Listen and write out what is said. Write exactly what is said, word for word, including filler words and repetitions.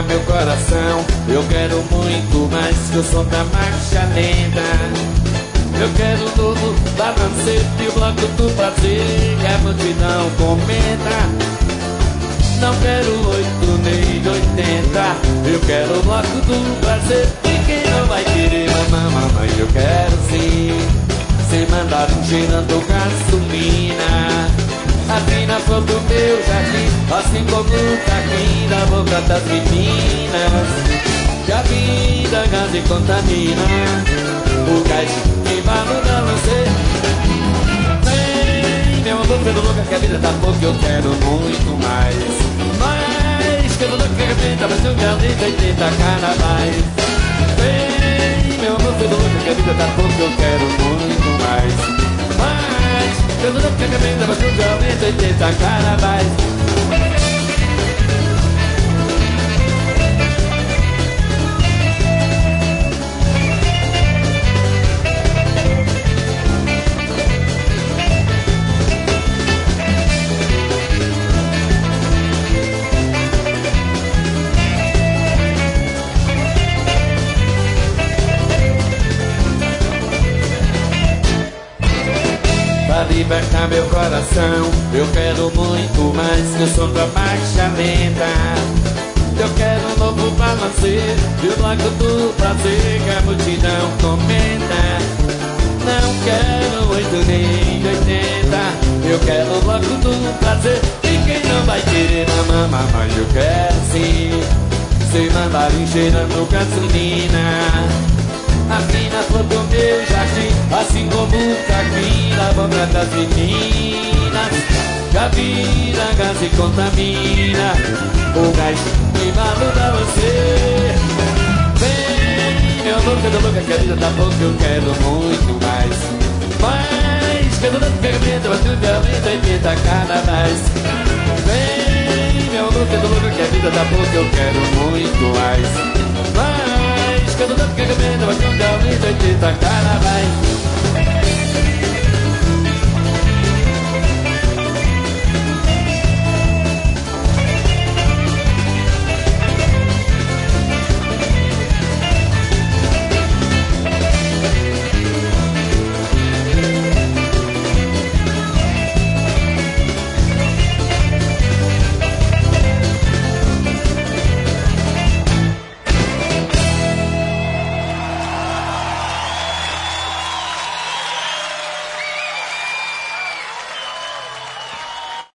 libertar meu coração. Eu quero muito mais que o som da marcha lenta. Eu quero um novo balancete e o bloco do prazer que a multidão comenta. Não quero oito nem oitenta, eu quero o bloco do prazer. E quem não vai querer mamãe, mamãe, eu quero sim. Sem mandar um cheirando gasolina. Aqui na flor do meu jardim, assim como tá aqui na boca das meninas. Que a vida gás e contamina. O gás que vai mudar você. Vem, meu amor, pelo louca que a vida tá pouco, eu quero muito mais. Mais que eu louca que a vida vai ser um galão de oitenta carnavais. Vem, meu amor, pelo louca que a vida tá pouco, eu quero muito mais. Mais que eu louca que a vida vai ser um galão de oitenta carnavais. Pra libertar meu coração, eu quero muito mais que o som da marcha lenta. Eu quero um novo balanceio e o bloco do prazer que a multidão comenta. Não quero oito nem oitenta, eu quero o bloco do prazer. E quem não vai querer mamãe, mamãe, eu quero sim. Sem mandar encheirando gasolina. Aqui na flor do meu jardim, assim como tá aqui na boca das meninas. Que a vida gás e contamina. O gás que vai mudar você. Vem, meu amor, pelo louca que a vida tá pouco, eu quero muito mais. Mais, pelo louco que a vida vai tudo aumenta e pinta cada mais. Vem, meu amor, pelo louca que a vida tá pouco, eu quero muito mais. Mais, que eu tô dando que a cabeça vai ter um galão de oitenta carnavais.